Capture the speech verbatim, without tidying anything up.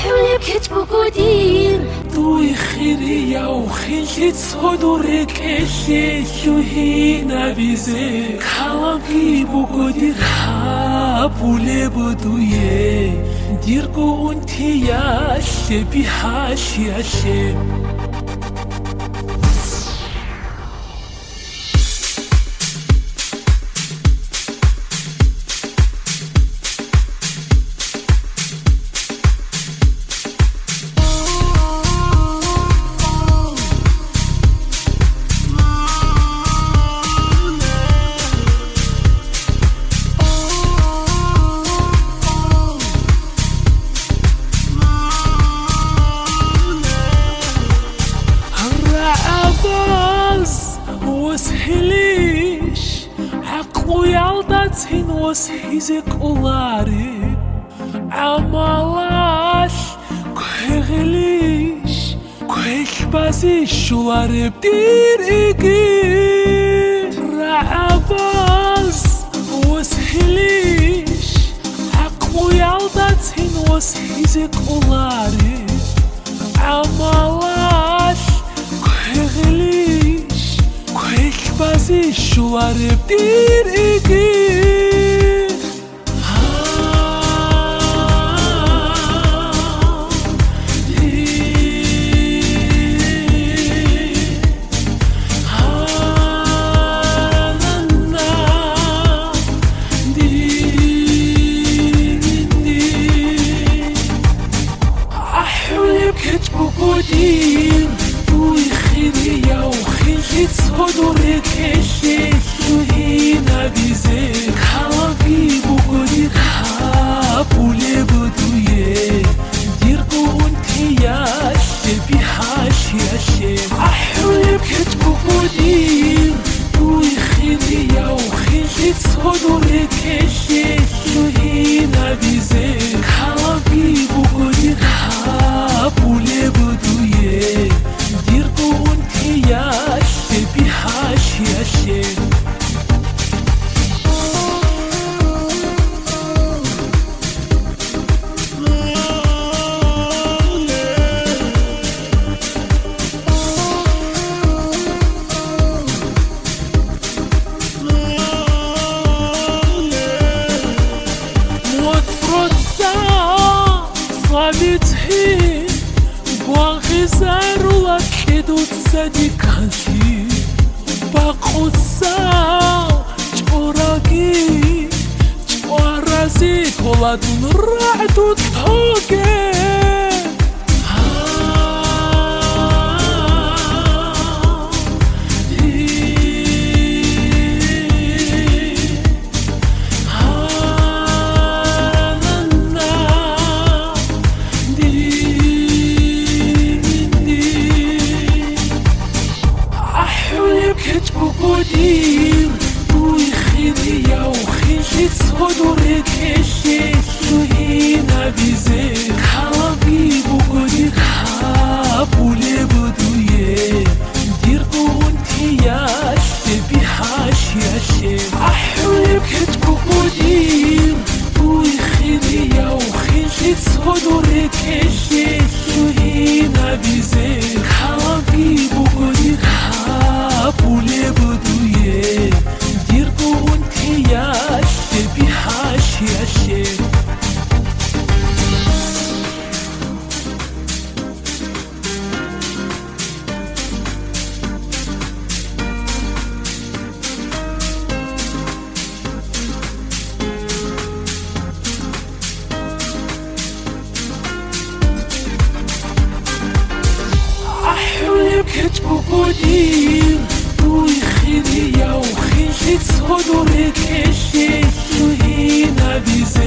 أحلم كتبك ودير طوي خيري وخلت صدرك اللي هنا بزيك حلقي بقدر حاب ولبدويه ديركو انت يا شبي حاش يا شب وسهليش عقلو يالداتين وسهيزك أولاري عمالاش كوغليش كويش بازيش شواري بدير إيجي رعباز وسهليش عقلو يالداتين وسهيزك أولاري عمالاش كوغليش بازی شواره بدیر ایگیر أحلم كتبك ودير طوي خيري وخلت صدرك اللي هنا بزيك حلقي بقدر حاب ولبدويه ديركو انت يا شبي حاش يا شب أحلم كتبك ودير طوي خيري وخلت صدرك اللي هنا بزيك حلقي بقدر حاب ولبدويه ديركو انت يا شبي حاش يا شب وتفرد ساعة صابتهي باغي زارو أكيدو تصدق هالشي باقو الساعة جوراكي جوارازي كولادون رعدو تحوكي كتبك ودير طوي خيري وخلت صدرك اللي هنا بزيك حلقي بقدر حاب ولبدويه ديركو انت يا شبي حاش يا شب أحلم كتبك ودير طوي خيري وخلت صدرك اللي هنا بزيك حلقي بقدر حاب ولبدويه ديركو انت يا شبي حاش يا شب أحلم كتبك ودير طوي خيري وخلت صدرك اللي هنا بزيك